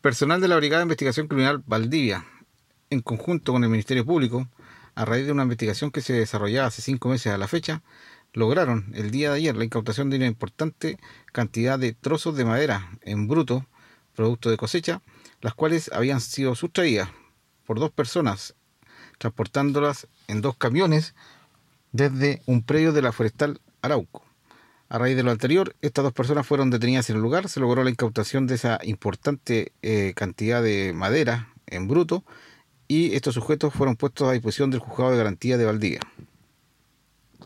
Personal de la Brigada de Investigación Criminal Valdivia, en conjunto con el Ministerio Público, a raíz de una investigación que se desarrollaba hace 5 meses a la fecha, lograron el día de ayer la incautación de una importante cantidad de trozos de madera en bruto, producto de cosecha, las cuales habían sido sustraídas por 2 personas, transportándolas en 2 camiones desde un predio de la Forestal Arauco. A raíz de lo anterior, estas 2 personas fueron detenidas en el lugar, se logró la incautación de esa importante cantidad de madera en bruto y estos sujetos fueron puestos a disposición del Juzgado de Garantía de Valdivia.